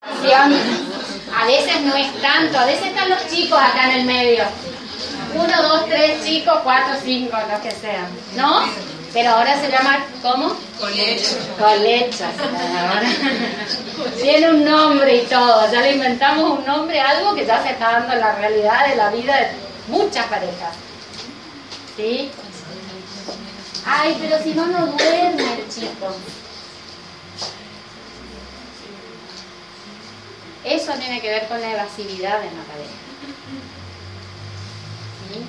A veces no es tanto, a veces están los chicos acá en el medio. 1, 2, 3 chicos, 4, 5, los que sean, ¿no? Pero ahora se llama, ¿cómo? Colecho. Colecho. Ahora tiene un nombre y todo. Ya le inventamos un nombre, algo que ya se está dando en la realidad de la vida de muchas parejas. ¿Sí? Ay, pero si no, no duerme el chico. Eso tiene que ver con la evasividad en la pareja. ¿Sí?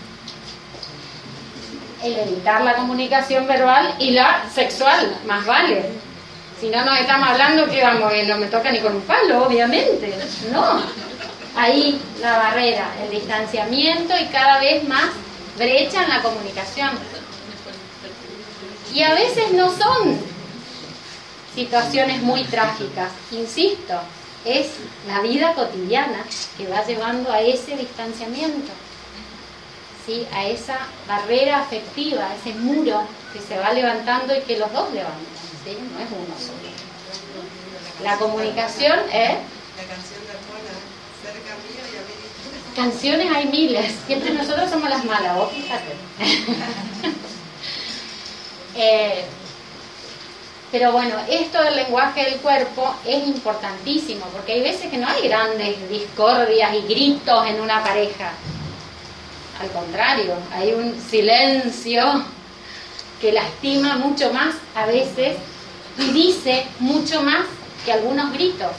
El evitar la comunicación verbal y la sexual, más vale. Si no nos estamos hablando, que vamos, no me toca ni con un palo, obviamente. No. Ahí la barrera, el distanciamiento y cada vez más brecha en la comunicación. Y a veces no son situaciones muy trágicas, insisto, es la vida cotidiana que va llevando a ese distanciamiento, ¿sí? A esa barrera afectiva, a ese muro que se va levantando y que los dos levantan, ¿sí? No es uno solo. La comunicación es... La canción de Arjona, cerca mío y a mí. Canciones hay miles, siempre nosotros somos las malas, vos fíjate. Pero bueno, esto del lenguaje del cuerpo es importantísimo, porque hay veces que no hay grandes discordias y gritos en una pareja. Al contrario, hay un silencio que lastima mucho más a veces y dice mucho más que algunos gritos.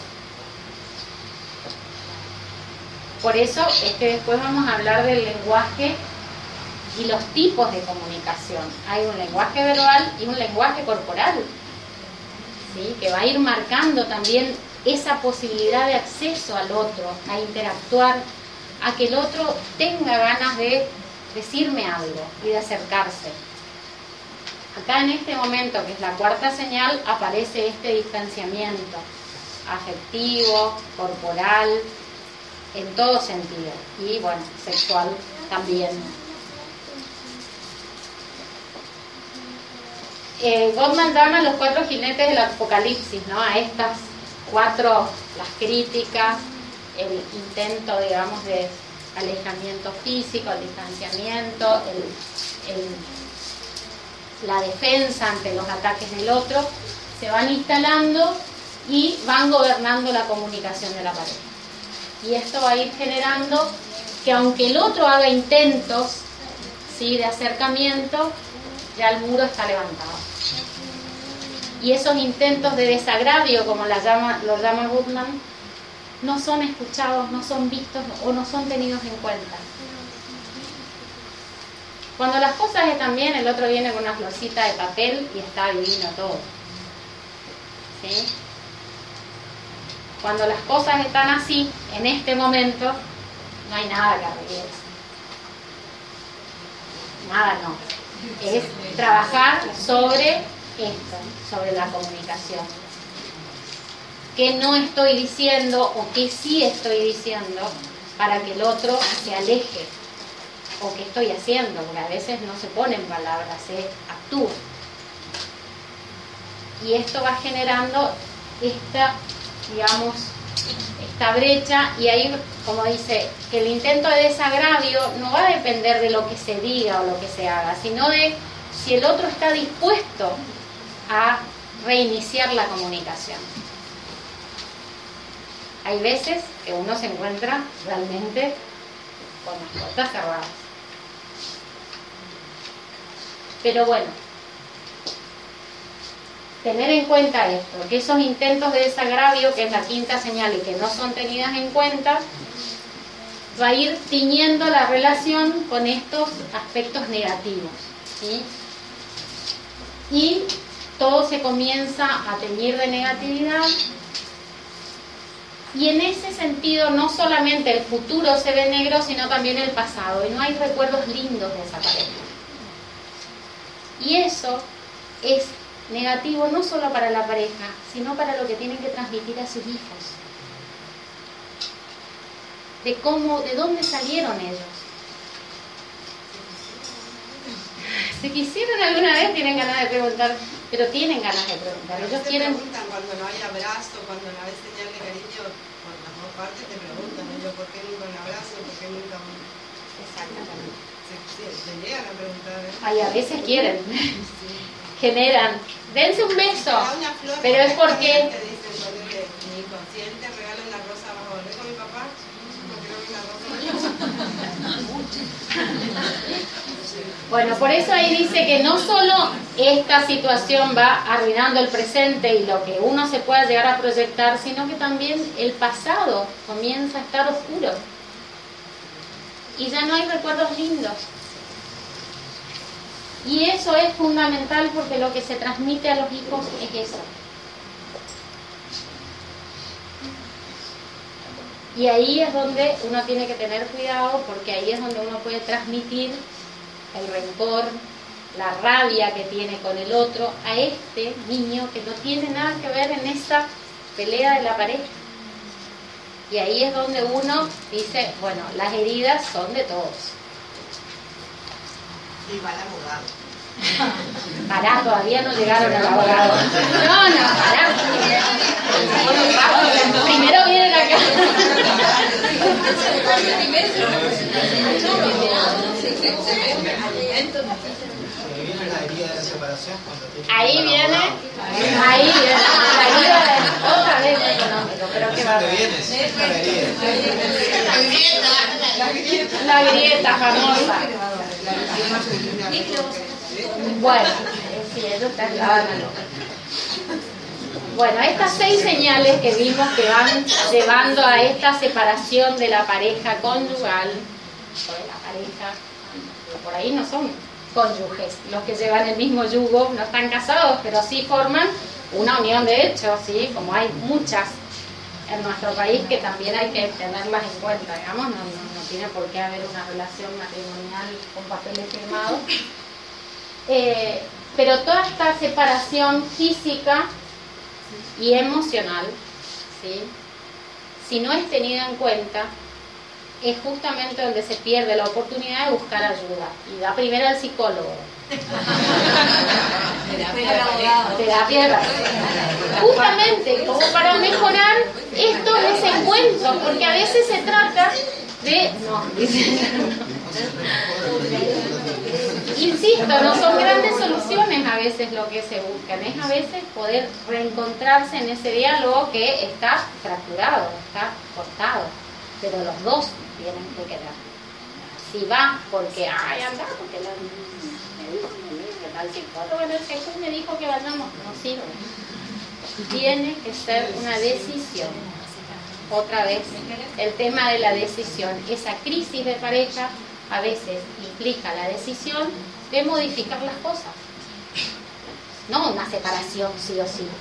Por eso es que después vamos a hablar del lenguaje y los tipos de comunicación. Hay un lenguaje verbal y un lenguaje corporal, ¿sí? Que va a ir marcando también esa posibilidad de acceso al otro, a interactuar, a que el otro tenga ganas de decirme algo y de acercarse. Acá en este momento, que es la cuarta señal, aparece este distanciamiento afectivo, corporal, en todo sentido, y bueno, sexual también. Gottman llama los 4 jinetes del apocalipsis, ¿no? A estas 4, las críticas, el intento, digamos, de alejamiento físico, el distanciamiento, la defensa ante los ataques del otro, se van instalando y van gobernando la comunicación de la pareja. Y esto va a ir generando que aunque el otro haga intentos, ¿sí?, de acercamiento, ya el muro está levantado. Y esos intentos de desagravio, como los llama Gottman, no son escuchados, no son vistos o no son tenidos en cuenta. Cuando las cosas están bien, el otro viene con una florcita de papel y está divino todo. ¿Sí? Cuando las cosas están así, en este momento, no hay nada que arreglar. Nada no. Es trabajar sobre esto, sobre la comunicación. ¿Qué no estoy diciendo o qué sí estoy diciendo para que el otro se aleje? ¿O qué estoy haciendo? Porque a veces no se ponen palabras, se actúa. Y esto va generando esta brecha, y ahí, como dice, que el intento de desagravio no va a depender de lo que se diga o lo que se haga, sino de si el otro está dispuesto a reiniciar la comunicación. Hay veces que uno se encuentra realmente con las puertas cerradas. Pero bueno, tener en cuenta esto, que esos intentos de desagravio, que es la quinta señal y que no son tenidas en cuenta, va a ir tiñendo la relación con estos aspectos negativos, ¿sí? Y todo se comienza a teñir de negatividad, y en ese sentido no solamente el futuro se ve negro, sino también el pasado, y no hay recuerdos lindos de esa pareja. Y eso es negativo no solo para la pareja, sino para lo que tienen que transmitir a sus hijos. De dónde salieron ellos. Si quisieron alguna vez, tienen ganas de preguntar, pero tienen ganas de preguntar. Ellos quieren... preguntan cuando no hay abrazo, cuando no hay señal de cariño, aparte te preguntan ellos por qué nunca un abrazo, por qué nunca un... Exactamente. Se llegan a preguntar. Ay, a veces quieren, generan, dense un beso, pero es porque... Te dicen, ponele, mi inconsciente regala una rosa, ¿vas a volver con mi papá? No creo que una rosa. Bueno, por eso ahí dice que no solo esta situación va arruinando el presente y lo que uno se pueda llegar a proyectar, sino que también el pasado comienza a estar oscuro. Y ya no hay recuerdos lindos. Y eso es fundamental porque lo que se transmite a los hijos es eso. Y ahí es donde uno tiene que tener cuidado, porque ahí es donde uno puede transmitir el rencor, la rabia que tiene con el otro a este niño que no tiene nada que ver en esa pelea de la pareja. Y ahí es donde uno dice, bueno, las heridas son de todos. Y va al abogado. Pará, todavía no llegaron al abogado. No, pará. Primero vienen acá. Ahí viene la herida de otra vez económico, pero qué va. La grieta famosa. Bueno, sí, eso está claro. Bueno, estas 6 señales que vimos que van llevando a esta separación de la pareja conyugal, o de la pareja, por ahí no son cónyuges, los que llevan el mismo yugo no están casados, pero sí forman una unión de hecho, ¿sí? Como hay muchas en nuestro país que también hay que tenerlas en cuenta, digamos, no tiene por qué haber una relación matrimonial con papeles firmados. Pero toda esta separación física y emocional, ¿sí? Si no es tenida en cuenta, es justamente donde se pierde la oportunidad de buscar ayuda. Y da primero al psicólogo. Terapia de pareja. Justamente como para mejorar estos desencuentros, porque a veces se trata de... Insisto, no son grandes soluciones a veces lo que se buscan, es a veces poder reencontrarse en ese diálogo que está fracturado, está cortado, pero los dos tienen que quedar. Si va porque, anda, porque me dijo que tal psicólogo en el Jesús me dijo que vayamos, no sirve. Tiene que ser una decisión. Otra vez, el tema de la decisión, esa crisis de pareja a veces implica la decisión de modificar las cosas, no una separación sí o sí.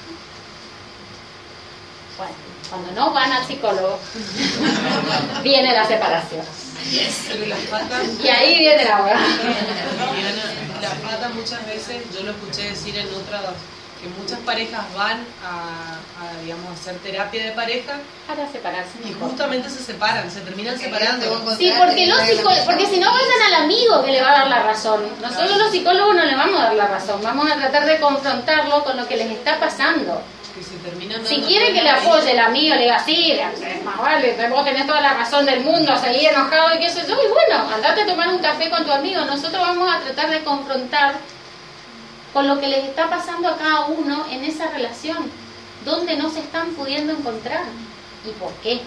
Bueno, cuando no van al psicólogo viene la separación y ahí viene la abogada. La pata muchas veces, yo lo escuché decir en otras, que muchas parejas van a digamos, hacer terapia de pareja para separarse y justamente se separan, se terminan separando. Sí, porque si no vayan al amigo que le va a dar la razón. Nosotros los psicólogos no le vamos a dar la razón, vamos a tratar de confrontarlo con lo que les está pasando. Si quiere que le apoye el amigo, le diga, sí, más vale, vos tenés toda la razón del mundo, seguí enojado y qué sé yo, y bueno, andate a tomar un café con tu amigo. Nosotros vamos a tratar de confrontar con lo que les está pasando a cada uno en esa relación, donde no se están pudiendo encontrar y por qué.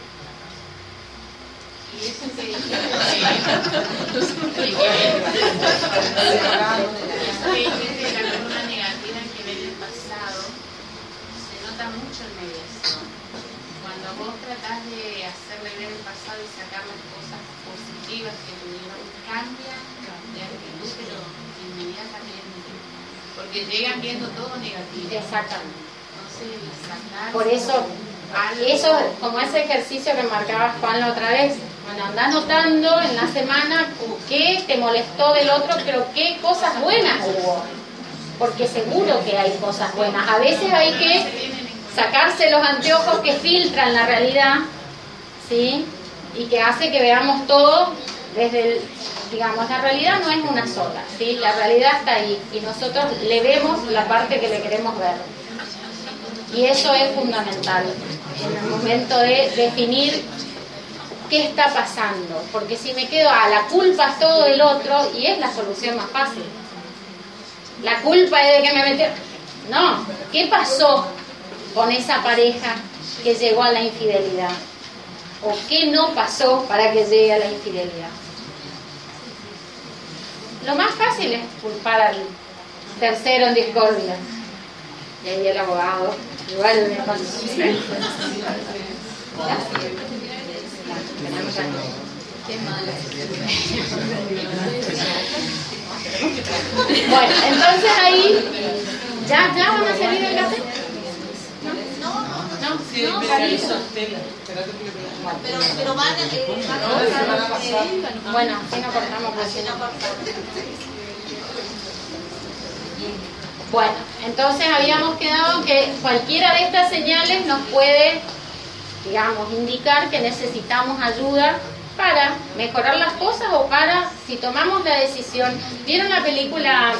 Y eso que la columna negativa que ve del pasado, se nota mucho en mediación. Cuando vos tratás de hacerle ver el pasado y sacar las cosas positivas que tuvieron, cambia de actitud, pero inmediatamente. Porque llegan viendo todo negativo. Exactamente. Entonces, sacar por eso, como ese ejercicio que marcaba Juan la otra vez, bueno, anda anotando en la semana qué te molestó del otro, pero qué cosas buenas hubo. Porque seguro que hay cosas buenas. A veces hay que sacarse los anteojos que filtran la realidad, ¿sí? Y que hace que veamos todo desde el... Digamos, la realidad no es una sola, ¿sí? La realidad está ahí y nosotros le vemos la parte que le queremos ver. Y eso es fundamental. en el momento de definir qué está pasando, porque si me quedo, la culpa es todo del otro, y es la solución más fácil. La culpa es de que me metió. No, ¿qué pasó con esa pareja que llegó a la infidelidad? ¿O qué no pasó para que llegue a la infidelidad? Lo más fácil es culpar al tercero en discordia. Y ahí el abogado igual me conoce. Bueno, entonces ahí ¿ya van a salir del café? No, pero van bueno, si no cortamos, pues si no. Bueno, entonces habíamos quedado que cualquiera de estas señales nos puede, digamos, indicar que necesitamos ayuda para mejorar las cosas o para, si tomamos la decisión. ¿Vieron la película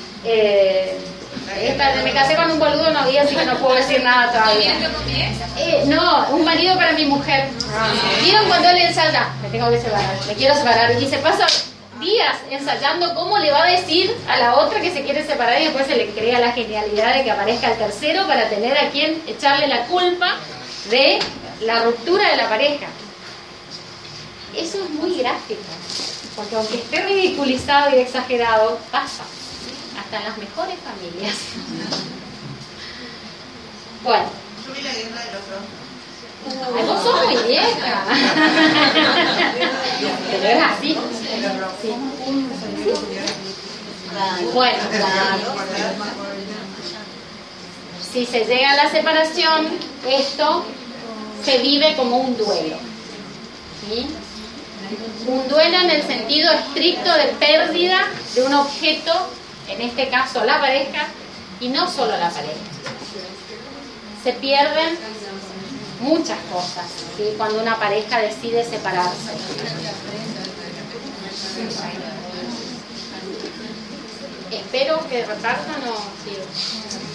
esta de Me casé con un boludo? No vi, así que no puedo decir nada todavía. No, Un marido para mi mujer. ¿Vieron cuando él ensaya? Me tengo que separar, me quiero separar, y se pasa días ensayando cómo le va a decir a la otra que se quiere separar, y después se le crea la genialidad de que aparezca el tercero para tener a quien echarle la culpa de la ruptura de la pareja? Eso es muy gráfico, porque aunque esté ridiculizado y exagerado, pasa hasta en las mejores familias. Bueno, yo vi La guerra de los dos. ay, vos sos muy vieja. Pero es así. Sí. Bueno, si se llega a la separación, esto se vive como un duelo. ¿Sí? Un duelo en el sentido estricto de pérdida de un objeto, en este caso la pareja, y no solo la pareja. Se pierden muchas cosas, ¿sí? Cuando una pareja decide separarse. Espero que repartan o sigo.